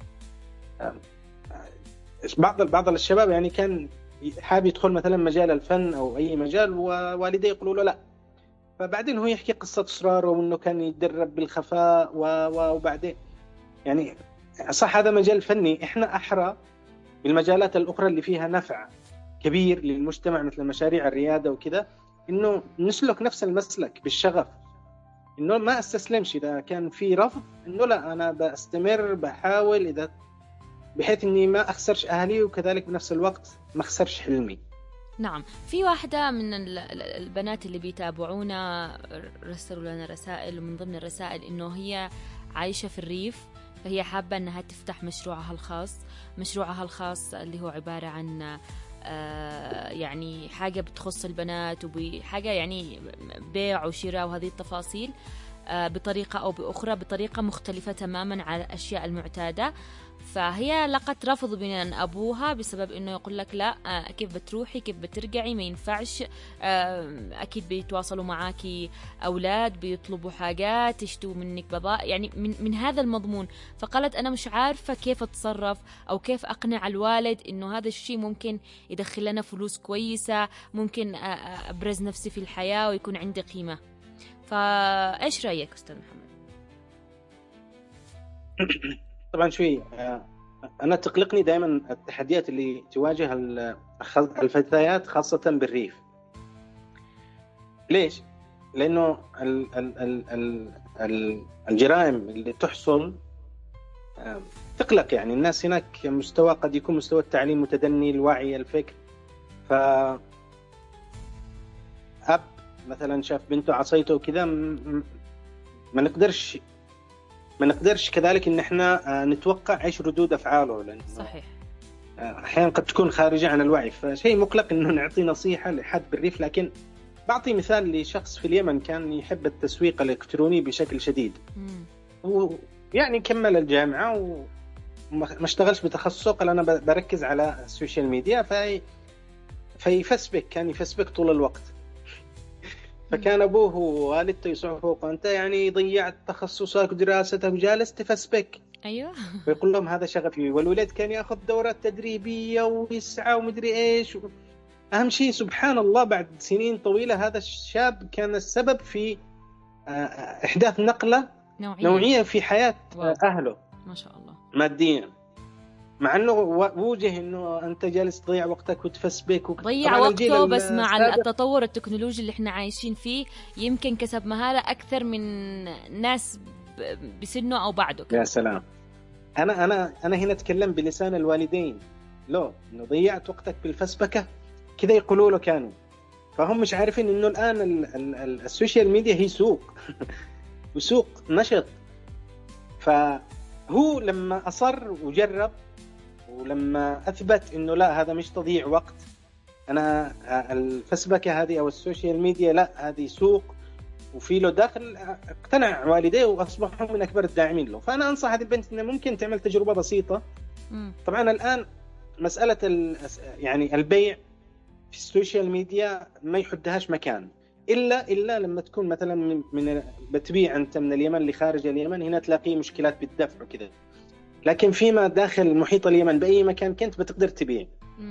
بعض الشباب يعني كان حابب يدخل مثلا مجال الفن او اي مجال، ووالديه يقولوا له لا. فبعدين هو يحكي قصة إصراره وإنه كان يتدرب بالخفاء وبعدين يعني صح هذا مجال فني، إحنا أحرى بالمجالات الأخرى اللي فيها نفع كبير للمجتمع مثل مشاريع الريادة وكذا، إنه نسلك نفس المسلك بالشغف، إنه ما أستسلمش إذا كان في رفض، إنه لا أنا بستمر بحاول إذا بحيث إني ما أخسرش أهلي وكذلك بنفس الوقت ما أخسرش حلمي. نعم. في واحدة من البنات اللي بيتابعونا رسلوا لنا رسائل، ومن ضمن الرسائل إنه هي عايشة في الريف، فهي حابة أنها تفتح مشروعها الخاص اللي هو عبارة عن يعني حاجة بتخص البنات وبحاجة يعني بيع وشراء وهذه التفاصيل بطريقة أو بأخرى، بطريقة مختلفة تماما على الأشياء المعتادة. فهي لقت رفض من أبوها بسبب إنه يقول لك لا كيف بتروحي كيف بترجعي، ما ينفعش، أكيد بيتواصلوا معاكي أولاد بيطلبوا حاجات يشتوا منك بضاء، يعني من هذا المضمون. فقالت أنا مش عارفة كيف أتصرف أو كيف أقنع الوالد إنه هذا الشيء ممكن يدخل لنا فلوس كويسة، ممكن أبرز نفسي في الحياة ويكون عندي قيمة. فإيش رأيك أستاذ محمد؟ طبعا شوي أنا تقلقني دائما التحديات اللي تواجه الفتيات خاصة بالريف. ليش؟ لأنه الجرائم اللي تحصل تقلق. يعني الناس هناك مستوى قد يكون مستوى التعليم متدني، الوعي، الفكر. أب مثلا شاف بنته عصيته وكذا ما نقدرش ما نقدرش كذلك ان احنا نتوقع ايش ردود افعاله، لان صحيح احيانا قد تكون خارجه عن الوعي. فشيء مقلق انه نعطي نصيحه لحد بالريف. لكن بعطي مثال لشخص في اليمن كان يحب التسويق الالكتروني بشكل شديد، ويعني كمل الجامعه وما اشتغلش بتخصصه، قال انا بركز على السوشيال ميديا. فيفسبك، كان يفسبك طول الوقت. فكان أبوه ووالدته يصعقوه، أنت يعني ضيعت تخصصك ودراستك وجالس تفسبك. أيوة. ويقول لهم هذا شغفي. والولد كان يأخذ دورات تدريبية ويسعى ومدري إيش. أهم شيء سبحان الله بعد سنين طويلة هذا الشاب كان السبب في إحداث نقلة نوعية في حياة أهله ما شاء الله ماديا، مع أنه وجه أنه أنت جالس تضيع وقتك وتفسبك ضيع وقته. بس مع التطور التكنولوجي اللي احنا عايشين فيه يمكن كسب مهارة أكثر من ناس بسنه أو بعده. يا سلام. أنا هنا أتكلم بلسان الوالدين. لو أنه ضيعت وقتك بالفسبكة كذا يقولوا له كانوا، فهم مش عارفين أنه الآن السوشيال ميديا هي سوق وسوق نشط. فهو لما أصر وجرب ولما أثبت إنه لا هذا مش تضييع وقت، أنا الفسبكة هذه أو السوشيال ميديا لا هذه سوق وفي له دخل، اقتنع والديه وأصبحوا من أكبر الداعمين له. فأنا أنصح هذه البنت إنه ممكن تعمل تجربة بسيطة. طبعا الآن مسألة يعني البيع في السوشيال ميديا ما يحدهاش مكان إلا لما تكون مثلا بتبيع أنت من اليمن لخارج اليمن، هنا تلاقي مشكلات بالدفع وكذا. لكن فيما داخل محيط اليمن بأي مكان كنت بتقدر تبيع.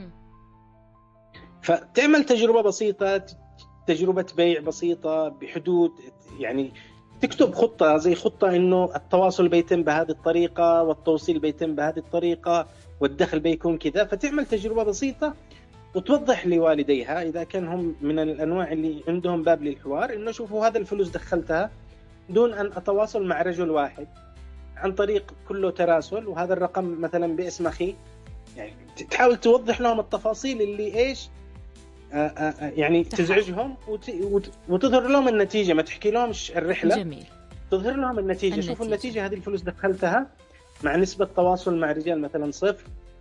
فتعمل تجربة بسيطة، تجربة بيع بسيطة بحدود، يعني تكتب خطة زي خطة إنه التواصل بيتم بهذه الطريقة والتوصيل بيتم بهذه الطريقة والدخل بيكون كذا. فتعمل تجربة بسيطة وتوضح لوالديها إذا كان هم من الأنواع اللي عندهم باب للحوار، إنه شوفوا هذا الفلوس دخلتها دون أن أتواصل مع رجل واحد، عن طريق كله تراسل، وهذا الرقم مثلا باسم أخي. يعني تحاول توضح لهم التفاصيل اللي إيش يعني تزعجهم وتظهر لهم النتيجة. ما تحكي لهمش الرحلة، جميل. تظهر لهم النتيجة. شوفوا النتيجة، هذه الفلوس دخلتها مع نسبة تواصل مع رجال مثلا 0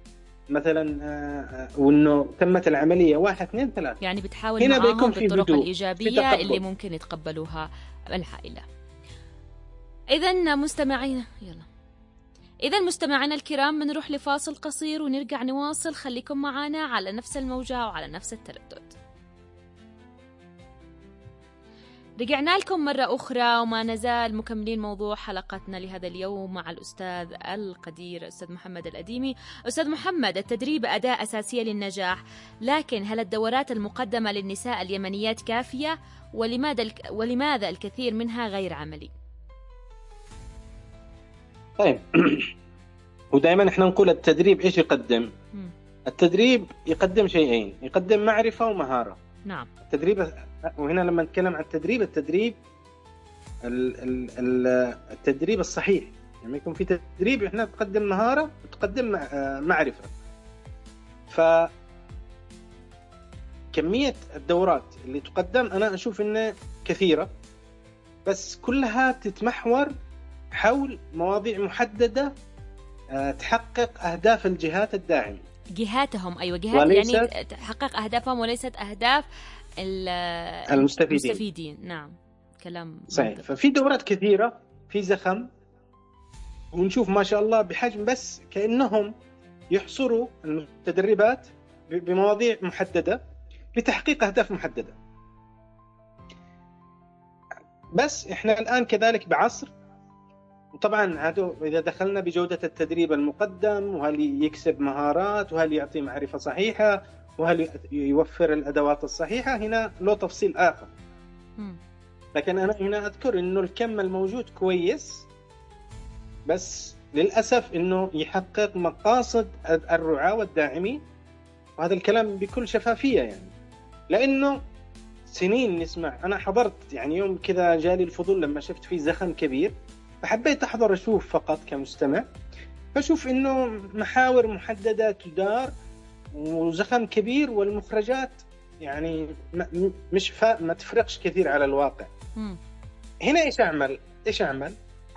مثلا، وإنه تمت العملية 1 2 3. يعني بتحاول معهم بالطرق الإيجابية اللي ممكن يتقبلوها العائلة. إذن مستمعينا الكرام بنروح لفاصل قصير ونرجع نواصل. خليكم معنا على نفس الموجة وعلى نفس التردد. رجعنا لكم مرة أخرى وما نزال مكملين موضوع حلقتنا لهذا اليوم مع الأستاذ القدير أستاذ محمد الأديمي. أستاذ محمد، التدريب أداة أساسية للنجاح، لكن هل الدورات المقدمة للنساء اليمنيات كافية؟ ولماذا الكثير منها غير عملي؟ طيب ودائما احنا نقول التدريب ايش يقدم؟ التدريب يقدم شيئين، يقدم معرفة ومهارة. نعم. التدريب، وهنا لما نتكلم عن التدريب التدريب الصحيح، لما يكون في تدريب احنا نقدم مهارة وتقدم معرفة. فكمية الدورات اللي تقدم أنا أشوف إنها كثيرة، بس كلها تتمحور حول مواضيع محددة تحقق أهداف الجهات الداعمة. جهاتهم، أيوة جهات، يعني تحقق أهدافهم وليست أهداف المستفيدين. نعم، كلام صحيح. ففي دورات كثيرة في زخم، ونشوف ما شاء الله بحجم، بس كأنهم يحصروا المتدربات بمواضيع محددة لتحقيق أهداف محددة. بس إحنا الآن كذلك بعصر، وطبعا عادوا إذا دخلنا بجودة التدريب المقدم، وهل يكسب مهارات، وهل يعطي معرفة صحيحة، وهل يوفر الأدوات الصحيحة، هنا له تفصيل آخر. لكن أنا هنا أذكر إنه الكم الموجود كويس، بس للأسف إنه يحقق مقاصد الرعاة والداعمين، وهذا الكلام بكل شفافية يعني. لأنه سنين نسمع، أنا حضرت يعني يوم كذا جالي الفضول لما شفت فيه زخم كبير، فحبيت أحضر أشوف فقط كمستمع، فشوف إنه محاور محددة تدار وزخم كبير، والمخرجات يعني ما تفرقش كثير على الواقع. هنا إيش أعمل؟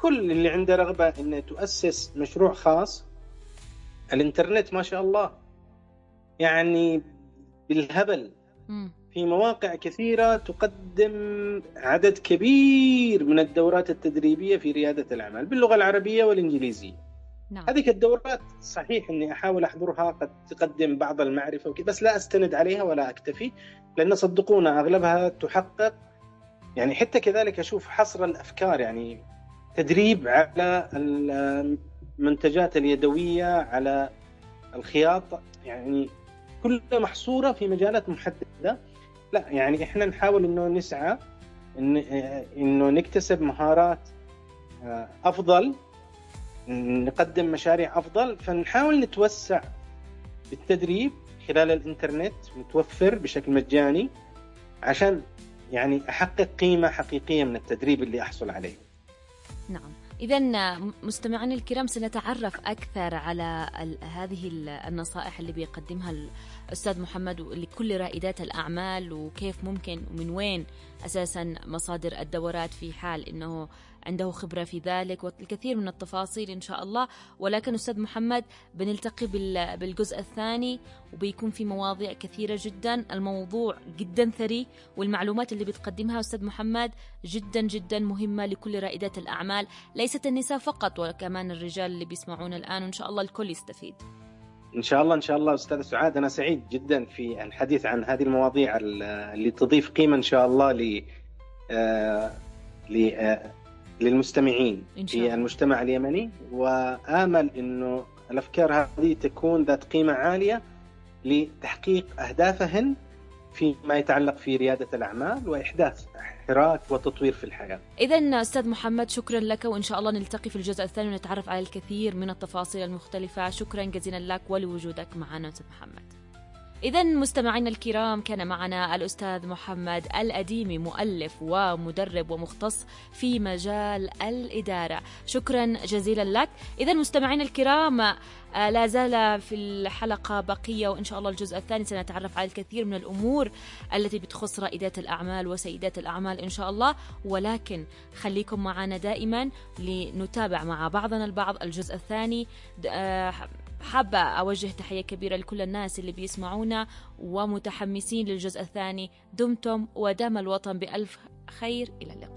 كل اللي عنده رغبة إنه تؤسس مشروع خاص. الإنترنت ما شاء الله يعني بالهبل، في مواقع كثيرة تقدم عدد كبير من الدورات التدريبية في ريادة الأعمال باللغة العربية والإنجليزية. نعم. هذه الدورات صحيح إني أحاول أحضرها، قد تقدم بعض المعرفة وكذا، بس لا أستند عليها ولا أكتفي، لأن صدقونا أغلبها تحقق يعني حتى كذلك أشوف حصر الأفكار، يعني تدريب على المنتجات اليدوية، على الخياطة، يعني كلها محصورة في مجالات محددة. لا يعني إحنا نحاول إنه نسعى إنه نكتسب مهارات أفضل، نقدم مشاريع أفضل، فنحاول نتوسع بالتدريب خلال الإنترنت متوفر بشكل مجاني، عشان يعني أحقق قيمة حقيقية من التدريب اللي أحصل عليه. نعم. إذا مستمعين الكرام، سنتعرف أكثر على هذه النصائح اللي بيقدمها الأستاذ محمد لكل رائدات الأعمال، وكيف ممكن ومن وين أساسا مصادر الدورات في حال أنه عنده خبرة في ذلك، والكثير من التفاصيل إن شاء الله. ولكن أستاذ محمد بنلتقي بالجزء الثاني، وبيكون في مواضيع كثيرة جدا. الموضوع جدا ثري، والمعلومات اللي بتقدمها أستاذ محمد جدا جدا مهمة لكل رائدات الأعمال، ليست النساء فقط وكمان الرجال اللي بيسمعون الآن، وإن شاء الله الكل يستفيد. إن شاء الله إن شاء الله أستاذ سعاد، أنا سعيد جدا في الحديث عن هذه المواضيع اللي تضيف قيمة إن شاء الله للمستمعين في المجتمع اليمني، وآمل إنه الأفكار هذه تكون ذات قيمة عالية لتحقيق أهدافهن فيما يتعلق في ريادة الأعمال وإحداث حراك وتطوير في الحياة. إذن أستاذ محمد شكرا لك، وإن شاء الله نلتقي في الجزء الثاني ونتعرف على الكثير من التفاصيل المختلفة. شكرا جزيلا لك ولوجودك معنا أستاذ محمد. إذن مستمعينا الكرام، كان معنا الأستاذ محمد الأديمي، مؤلف ومدرب ومختص في مجال الإدارة. شكرا جزيلا لك. إذن مستمعينا الكرام، لا زال في الحلقة بقية، وإن شاء الله الجزء الثاني سنتعرف على الكثير من الأمور التي بتخص رائدات الأعمال وسيدات الأعمال إن شاء الله. ولكن خليكم معنا دائما لنتابع مع بعضنا البعض الجزء الثاني. حابة أوجه تحية كبيرة لكل الناس اللي بيسمعونا ومتحمسين للجزء الثاني. دمتم ودام الوطن بألف خير. إلى اللقاء.